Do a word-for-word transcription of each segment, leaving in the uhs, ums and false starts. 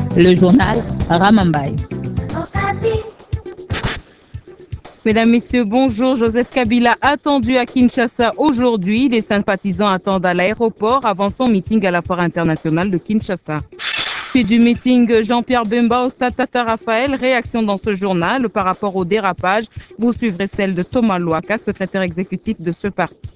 Le journal Ramambaye. Mesdames, Messieurs, bonjour. Joseph Kabila attendu à Kinshasa aujourd'hui. Les sympathisants attendent à l'aéroport avant son meeting à la Foire internationale de Kinshasa. Puis du meeting Jean-Pierre Bemba au Stade Tata Raphaël, réaction dans ce journal par rapport au dérapage. Vous suivrez celle de Thomas Louaka, secrétaire exécutif de ce parti.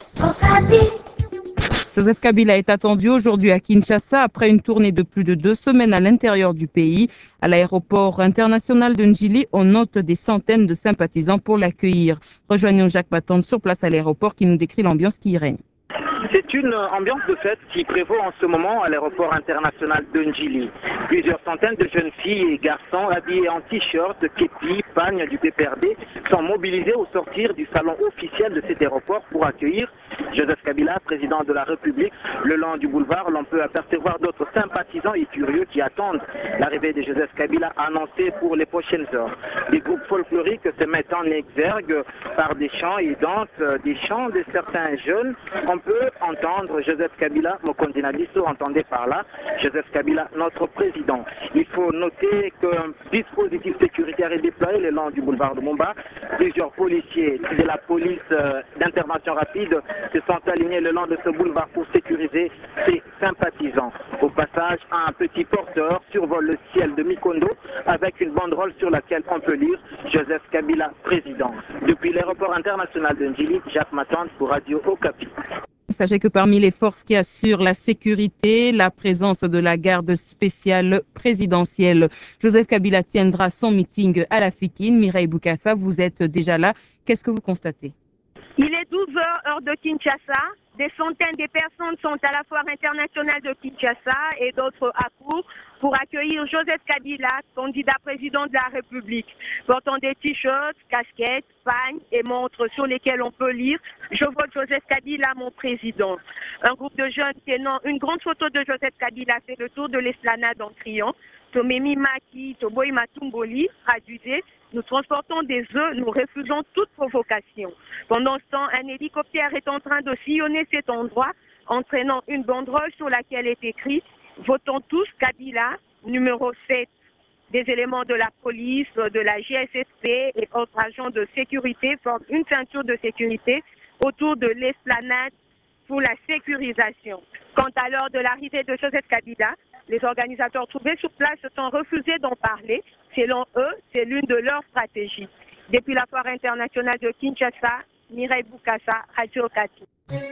Joseph Kabila est attendu aujourd'hui à Kinshasa après une tournée de plus de deux semaines à l'intérieur du pays. À l'aéroport international de Njili, on note des centaines de sympathisants pour l'accueillir. Rejoignons Jacques Batande sur place à l'aéroport qui nous décrit l'ambiance qui y règne. C'est une ambiance de fête qui prévaut en ce moment à l'aéroport international de Njili. Plusieurs centaines de jeunes filles et garçons habillés en t-shirt, képi, pagne du P P R D sont mobilisés au sortir du salon officiel de cet aéroport pour accueillir Joseph Kabila, président de la République. Le long du boulevard, l'on peut apercevoir d'autres sympathisants et curieux qui attendent l'arrivée de Joseph Kabila annoncée pour les prochaines heures. Des groupes folkloriques se mettent en exergue par des chants et danses, des chants de certains jeunes. On peut entendre Joseph Kabila, Mokondi Nadiso, entendez par là, Joseph Kabila, notre président. Il faut noter qu'un dispositif sécuritaire est déployé le long du boulevard de Mumba. Plusieurs policiers de la police euh, d'intervention rapide se sont alignés le long de ce boulevard pour sécuriser ses sympathisants. Au passage, un petit porteur survole le ciel de Mikondo avec une banderole sur laquelle on peut lire Joseph Kabila, président. Depuis l'aéroport international de Njili, Jacques Matande pour Radio Okapi. Sachez que parmi les forces qui assurent la sécurité, la présence de la garde spéciale présidentielle. Joseph Kabila tiendra son meeting à la Fikine. Mireille Boukassa, vous êtes déjà là. Qu'est-ce que vous constatez? Il est douze heures, heure de Kinshasa. Des centaines de personnes sont à la foire internationale de Kinshasa et d'autres à court pour accueillir Joseph Kabila, candidat président de la République, portant des t-shirts, casquettes, pagnes et montres sur lesquelles on peut lire « Je vote Joseph Kabila, mon président ». Un groupe de jeunes tenant une grande photo de Joseph Kabila fait le tour de l'esplanade en criant « Tomemi Maki, Toboy Matumboli », traduisez « Nous transportons des œufs, nous refusons toute provocation ». Pendant ce temps, un hélicoptère est en train de sillonner cet endroit, entraînant une banderole sur laquelle est écrit « Votons tous Kabila, numéro sept ». Des éléments de la police, de la G S S P et autres agents de sécurité forment une ceinture de sécurité autour de l'esplanade pour la sécurisation. Quant à l'heure de l'arrivée de Joseph Kabila, les organisateurs trouvés sur place se sont refusés d'en parler. Selon eux, c'est l'une de leurs stratégies. Depuis la foire internationale de Kinshasa, Mireille Boukassa, Radio Okapi.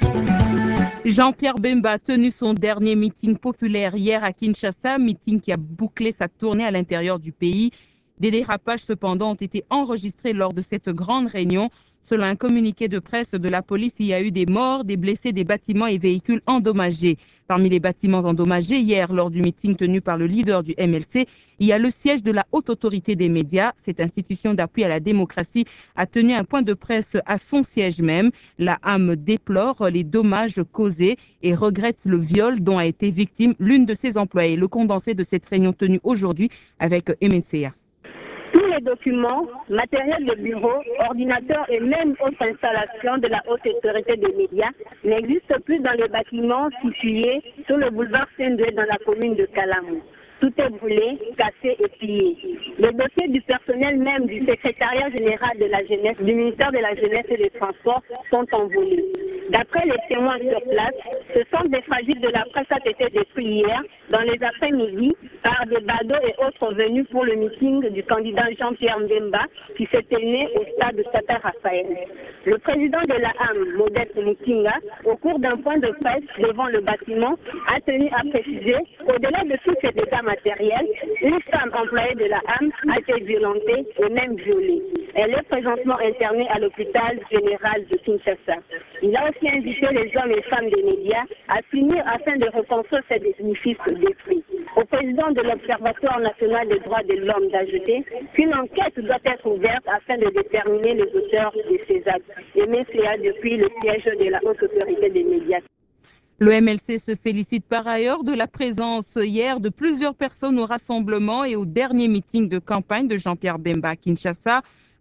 Jean-Pierre Bemba a tenu son dernier meeting populaire hier à Kinshasa, meeting qui a bouclé sa tournée à l'intérieur du pays. Des dérapages cependant ont été enregistrés lors de cette grande réunion. Selon un communiqué de presse de la police, il y a eu des morts, des blessés, des bâtiments et véhicules endommagés. Parmi les bâtiments endommagés hier lors du meeting tenu par le leader du M L C, il y a le siège de la Haute Autorité des médias. Cette institution d'appui à la démocratie a tenu un point de presse à son siège même. La A M déplore les dommages causés et regrette le viol dont a été victime l'une de ses employées. Le condensé de cette réunion tenue aujourd'hui avec M N C A. Tous les documents, matériel de bureau, ordinateurs et même autres installations de la Haute Autorité des médias n'existent plus dans les bâtiments situés sur le boulevard Saint-Doué dans la commune de Kalamou. Tout est brûlé, cassé et pillé. Les dossiers du personnel même du secrétariat général de la jeunesse, du ministère de la Jeunesse et des Transports sont envolés. D'après les témoins sur place, ce centre des fragiles de la presse a été détruit hier, dans les après-midi, par des badauds et autres venus pour le meeting du candidat Jean-Pierre Mbemba qui s'est tenu au stade de Tata Raphaël. Le président de la A M, Modeste Mukinga, au cours d'un point de presse devant le bâtiment, a tenu à préciser qu'au-delà de tous ces dégâts matériels, une femme employée de la A M a été violentée et même violée. Elle est présentement internée à l'hôpital général de Kinshasa. Il a aussi invité les hommes et femmes des médias à s'unir afin de reconstruire cet édifice détruit. Au président de l'Observatoire national des droits de l'homme d'ajouter qu'une enquête doit être ouverte afin de déterminer les auteurs de ces actes. Et M C A depuis le siège de la Haute Autorité des médias. Le M L C se félicite par ailleurs de la présence hier de plusieurs personnes au rassemblement et au dernier meeting de campagne de Jean-Pierre Bemba à Kinshasa.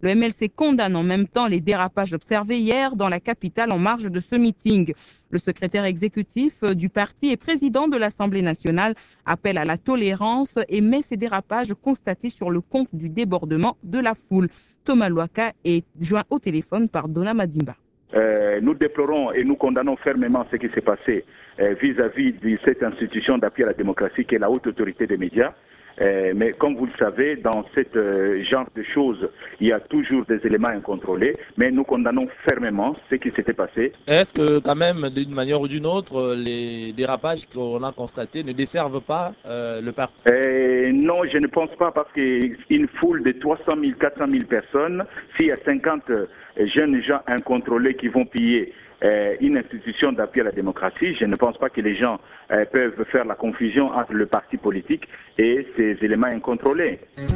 Le M L C condamne en même temps les dérapages observés hier dans la capitale en marge de ce meeting. Le secrétaire exécutif du parti et président de l'Assemblée nationale appelle à la tolérance et met ces dérapages constatés sur le compte du débordement de la foule. Thomas Louaka est joint au téléphone par Donna Madimba. Euh, nous déplorons et nous condamnons fermement ce qui s'est passé euh, vis-à-vis de cette institution d'appui à la démocratie qui est la haute autorité des médias. Euh, mais comme vous le savez, dans ce euh, genre de choses, il y a toujours des éléments incontrôlés, mais nous condamnons fermement ce qui s'était passé. Est-ce que quand même, d'une manière ou d'une autre, les dérapages qu'on a constatés ne desservent pas euh, le parti? euh, Non, je ne pense pas, parce qu'une foule de trois cent mille, quatre cent mille personnes, s'il y a cinquante jeunes gens incontrôlés qui vont piller Euh, une institution d'appui à la démocratie, je ne pense pas que les gens euh, peuvent faire la confusion entre le parti politique et ces éléments incontrôlés.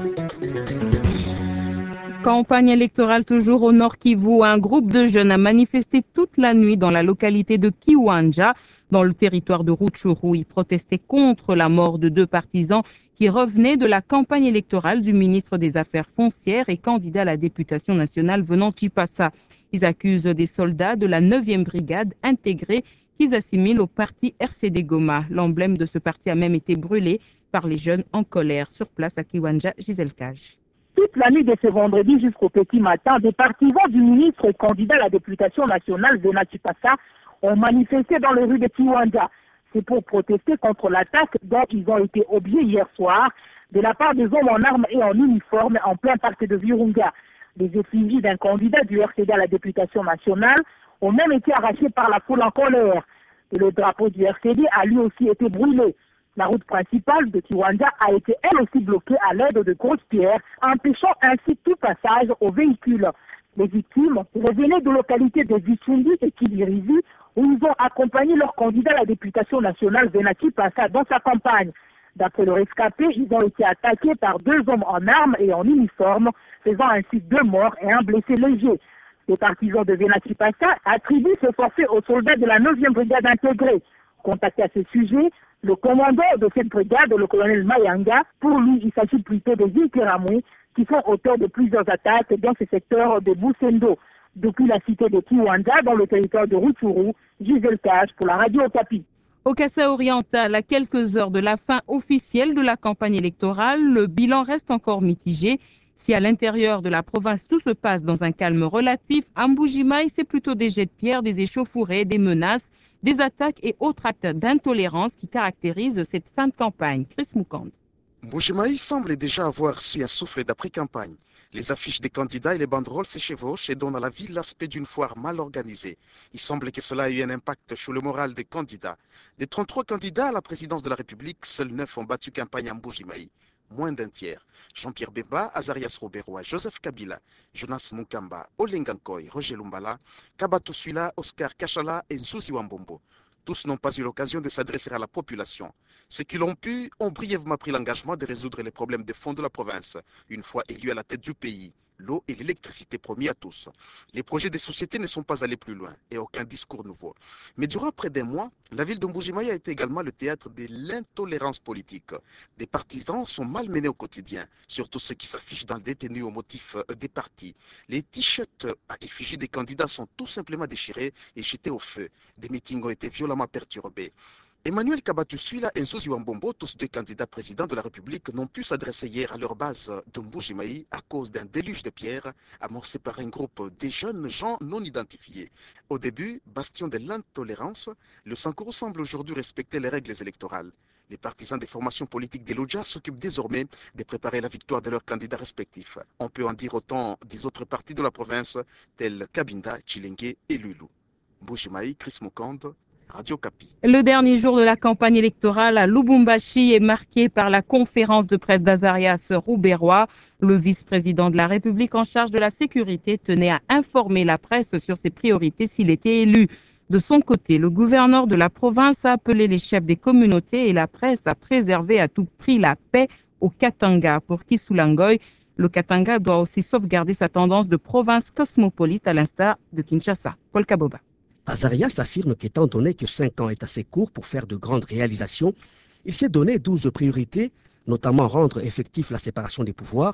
Campagne électorale toujours au Nord Kivu. Un groupe de jeunes a manifesté toute la nuit dans la localité de Kiwanja, dans le territoire de Rutshuru. Ils protestaient contre la mort de deux partisans qui revenaient de la campagne électorale du ministre des Affaires foncières et candidat à la députation nationale venant de Chipasa. Ils accusent des soldats de la neuvième brigade intégrée qu'ils assimilent au parti R C D Goma. L'emblème de ce parti a même été brûlé par les jeunes en colère. Sur place à Kiwanja, Gisèle Cage. Toute la nuit de ce vendredi jusqu'au petit matin, des partisans du ministre et candidat à la députation nationale Venant Chipasa ont manifesté dans les rues de Kiwanja. C'est pour protester contre l'attaque dont ils ont été objets hier soir de la part des hommes en armes et en uniforme en plein parc de Virunga. Les effigies d'un candidat du R C D à la députation nationale ont même été arrachées par la foule en colère. Et le drapeau du R C D a lui aussi été brûlé. La route principale de Kiwanja a été elle aussi bloquée à l'aide de grosses pierres, empêchant ainsi tout passage aux véhicules. Les victimes revenaient de localités de Vichundi et Kibirizi, où ils ont accompagné leur candidat à la députation nationale Venant Chipasa dans sa campagne. D'après le rescapé, ils ont été attaqués par deux hommes en armes et en uniforme, faisant ainsi deux morts et un blessé léger. Les partisans de Venant Chipasa attribuent ce forfait aux soldats de la neuvième brigade intégrée. Contacté à ce sujet, le commandant de cette brigade, le colonel Mayanga, pour lui, il s'agit plutôt des Inkeramwe qui sont auteurs de plusieurs attaques dans ce secteur de Boussendo. Depuis la cité de Kiwanja, dans le territoire de Rutshuru, Gisèle Cage pour la radio Okapi. Au Kassai oriental, à quelques heures de la fin officielle de la campagne électorale, le bilan reste encore mitigé. Si à l'intérieur de la province tout se passe dans un calme relatif, à Mbuji-Mayi, c'est plutôt des jets de pierre, des échauffourées, des menaces, des attaques et autres actes d'intolérance qui caractérisent cette fin de campagne. Chris Mukand. Mbuji-Mayi semble déjà avoir su un souffle d'après-campagne. Les affiches des candidats et les banderoles s'échevauchent et donnent à la ville l'aspect d'une foire mal organisée. Il semble que cela ait eu un impact sur le moral des candidats. Des trente-trois candidats à la présidence de la République, seuls neuf ont battu campagne à Mbuji-Mayi. Moins d'un tiers. Jean-Pierre Bemba, Azarias Roberoa, Joseph Kabila, Jonas Mukamba, Olengankoy, Roger Lumbala, Kabatou Suila, Oscar Kachala et Nsusi Wambombo. Tous n'ont pas eu l'occasion de s'adresser à la population. Ceux qui l'ont pu ont brièvement pris l'engagement de résoudre les problèmes de fond de la province, une fois élus à la tête du pays. L'eau et l'électricité promis à tous. Les projets des sociétés ne sont pas allés plus loin et aucun discours nouveau. Mais durant près d'un mois, la ville de Mbuji-Mayi a été également le théâtre de l'intolérance politique. Des partisans sont malmenés au quotidien, surtout ceux qui s'affichent dans le détenu au motif des partis. Les t-shirts à effigie des candidats sont tout simplement déchirés et jetés au feu. Des meetings ont été violemment perturbés. Emmanuel Kabatou Suila et Nsusi Wambombo, tous deux candidats présidents de la République, n'ont pu s'adresser hier à leur base de Mbuji-Mayi à cause d'un déluge de pierres amorcé par un groupe de jeunes gens non identifiés. Au début, bastion de l'intolérance, le Sankuru semble aujourd'hui respecter les règles électorales. Les partisans des formations politiques des Lodja s'occupent désormais de préparer la victoire de leurs candidats respectifs. On peut en dire autant des autres partis de la province, tels Kabinda, Chilenge et Lulu. Mbuji-Mayi, Chris Mukand, Radio Kapi. Le dernier jour de la campagne électorale à Lubumbashi est marqué par la conférence de presse d'Azarias Rouberois. Le vice-président de la République en charge de la sécurité tenait à informer la presse sur ses priorités s'il était élu. De son côté, le gouverneur de la province a appelé les chefs des communautés et la presse à préserver à tout prix la paix au Katanga. Pour Kisulangoy, le Katanga doit aussi sauvegarder sa tendance de province cosmopolite à l'instar de Kinshasa. Paul Kaboba. Azarias affirme qu'étant donné que cinq ans est assez court pour faire de grandes réalisations, il s'est donné douze priorités, notamment rendre effectif la séparation des pouvoirs,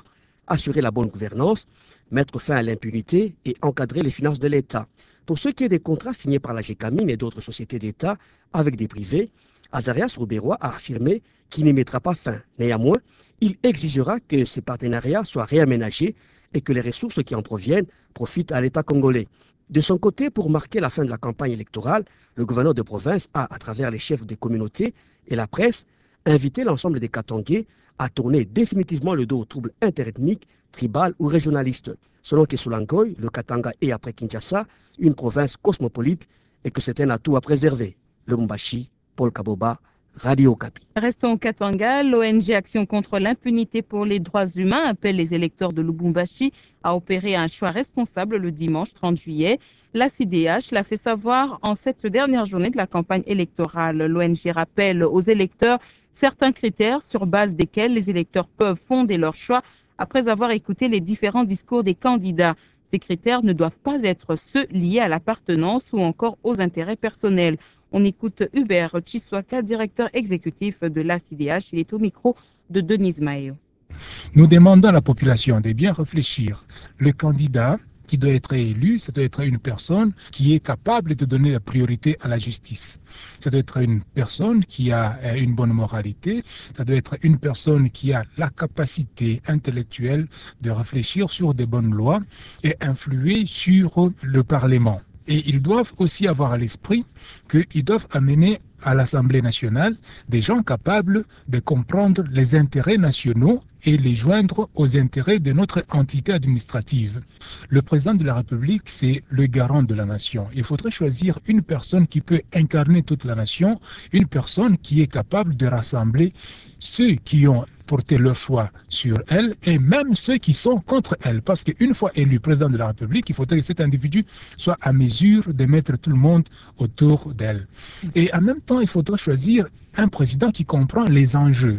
assurer la bonne gouvernance, mettre fin à l'impunité et encadrer les finances de l'État. Pour ce qui est des contrats signés par la Gécamine et d'autres sociétés d'État avec des privés, Azarias Rouberois a affirmé qu'il n'y mettra pas fin. Néanmoins, il exigera que ces partenariats soient réaménagés et que les ressources qui en proviennent profitent à l'État congolais. De son côté, pour marquer la fin de la campagne électorale, le gouverneur de province a, à travers les chefs des communautés et la presse, invité l'ensemble des Katangais à tourner définitivement le dos aux troubles interethniques, tribales ou régionalistes. Selon Kesulangoy, le Katanga est, après Kinshasa, une province cosmopolite et que c'est un atout à préserver. Le Lubumbashi, Paul Kaboba, Radio Okapi. Restons au Katanga. L'O N G Action contre l'impunité pour les droits humains appelle les électeurs de Lubumbashi à opérer un choix responsable le dimanche trente juillet. La C D H l'a fait savoir en cette dernière journée de la campagne électorale. L'O N G rappelle aux électeurs certains critères sur base desquels les électeurs peuvent fonder leur choix après avoir écouté les différents discours des candidats. Ces critères ne doivent pas être ceux liés à l'appartenance ou encore aux intérêts personnels. On écoute Hubert Chiswaka, directeur exécutif de l'A C D H. Il est au micro de Denise Mayo. Nous demandons à la population de bien réfléchir. Le candidat qui doit être élu, ça doit être une personne qui est capable de donner la priorité à la justice. Ça doit être une personne qui a une bonne moralité, ça doit être une personne qui a la capacité intellectuelle de réfléchir sur des bonnes lois et influer sur le Parlement. Et ils doivent aussi avoir à l'esprit qu'ils doivent amener à l'Assemblée nationale des gens capables de comprendre les intérêts nationaux et les joindre aux intérêts de notre entité administrative. Le président de la République, c'est le garant de la nation. Il faudrait choisir une personne qui peut incarner toute la nation, une personne qui est capable de rassembler ceux qui ont porté leur choix sur elle et même ceux qui sont contre elle. Parce qu'une fois élu président de la République, il faudrait que cet individu soit à mesure de mettre tout le monde autour d'elle. Et en même temps, il faudrait choisir un président qui comprend les enjeux.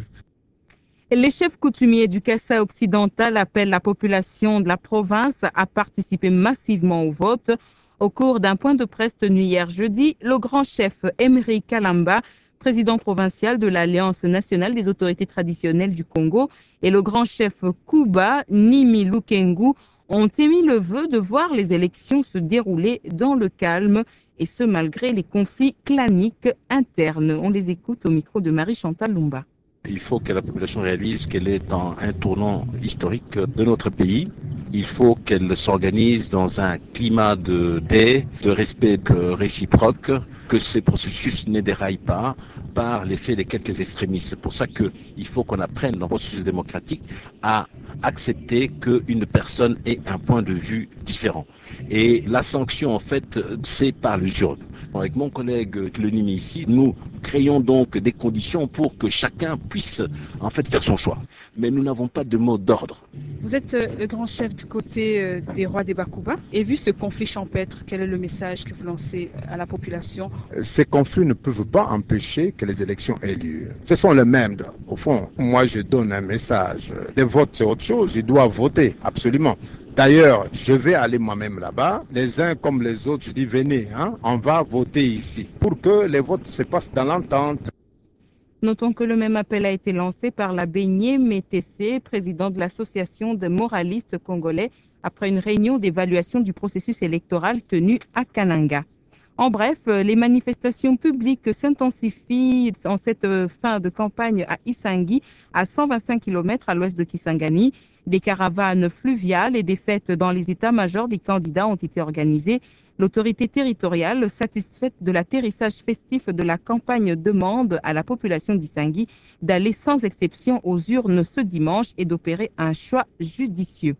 Les chefs coutumiers du Kasaï occidental appellent la population de la province à participer massivement au vote. Au cours d'un point de presse tenu hier jeudi, le grand chef Emery Kalamba, président provincial de l'Alliance nationale des autorités traditionnelles du Congo, et le grand chef Kuba Nimi Lukengu ont émis le vœu de voir les élections se dérouler dans le calme, et ce malgré les conflits claniques internes. On les écoute au micro de Marie-Chantal Lumba. Il faut que la population réalise qu'elle est dans un tournant historique de notre pays. Il faut qu'elle s'organise dans un climat de paix, de respect réciproque, que ces processus ne déraillent pas par l'effet des quelques extrémistes. C'est pour ça qu'il faut qu'on apprenne dans le processus démocratique à accepter qu'une personne ait un point de vue différent. Et la sanction, en fait, c'est par l'usure. Avec mon collègue Clonimi ici, nous créons donc des conditions pour que chacun puisse en fait faire son choix. Mais nous n'avons pas de mot d'ordre. Vous êtes le grand chef du côté des rois des Bakuba. Et vu ce conflit champêtre, quel est le message que vous lancez à la population? Ces conflits ne peuvent pas empêcher que les élections aient lieu. Ce sont les mêmes. Au fond, moi je donne un message. Les votes, c'est autre chose. Ils doivent voter, absolument. D'ailleurs, je vais aller moi-même là-bas. Les uns comme les autres, je dis venez, hein, on va voter ici pour que les votes se passent dans l'entente. Notons que le même appel a été lancé par l'abbé Nyeme Tessé, président de l'association des moralistes congolais, après une réunion d'évaluation du processus électoral tenue à Kananga. En bref, les manifestations publiques s'intensifient en cette fin de campagne à Isangi, à cent vingt-cinq kilomètres à l'ouest de Kisangani. Des caravanes fluviales et des fêtes dans les états-majors des candidats ont été organisées. L'autorité territoriale, satisfaite de l'atterrissage festif de la campagne, demande à la population d'Isangi d'aller sans exception aux urnes ce dimanche et d'opérer un choix judicieux.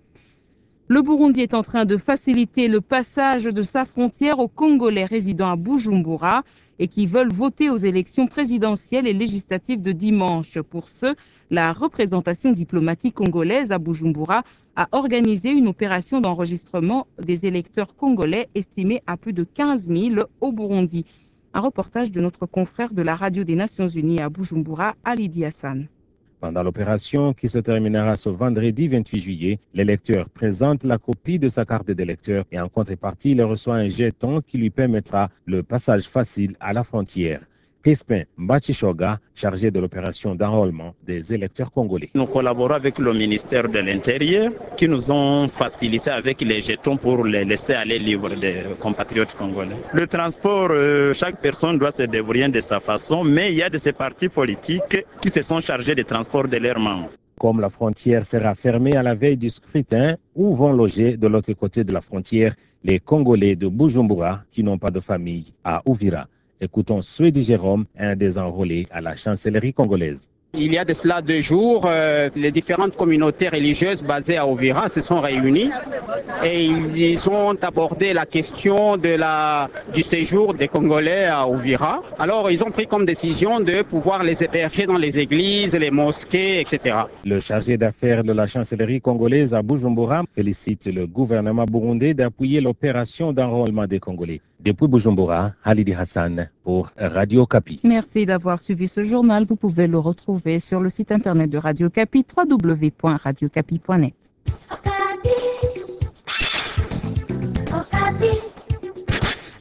Le Burundi est en train de faciliter le passage de sa frontière aux Congolais résidant à Bujumbura et qui veulent voter aux élections présidentielles et législatives de dimanche. Pour ce, la représentation diplomatique congolaise à Bujumbura a organisé une opération d'enregistrement des électeurs congolais estimée à plus de quinze mille au Burundi. Un reportage de notre confrère de la Radio des Nations Unies à Bujumbura, Alidi Hassan. Pendant l'opération qui se terminera ce vendredi vingt-huit juillet, l'électeur présente la copie de sa carte d'électeur et en contrepartie, il reçoit un jeton qui lui permettra le passage facile à la frontière. Crispin Mbachishoga, chargé de l'opération d'enrôlement des électeurs congolais. Nous collaborons avec le ministère de l'Intérieur qui nous ont facilité avec les jetons pour les laisser aller libres des compatriotes congolais. Le transport, euh, chaque personne doit se débrouiller de sa façon, mais il y a de ces partis politiques qui se sont chargés des transports de leurs membres. Comme la frontière sera fermée à la veille du scrutin, où vont loger de l'autre côté de la frontière les Congolais de Bujumbura qui n'ont pas de famille à Uvira? Écoutons Swedi Jérôme, un des enrôlés à la chancellerie congolaise. Il y a de cela deux jours, euh, les différentes communautés religieuses basées à Uvira se sont réunies et ils ont abordé la question de la, du séjour des Congolais à Uvira. Alors ils ont pris comme décision de pouvoir les héberger dans les églises, les mosquées, et cetera. Le chargé d'affaires de la chancellerie congolaise à Bujumbura félicite le gouvernement burundais d'appuyer l'opération d'enrôlement des Congolais. Depuis Bujumbura, Halidi Hassan pour Radio Kapi. Merci d'avoir suivi ce journal. Vous pouvez le retrouver sur le site internet de Radio Kapi, w w w point radio kapi point net.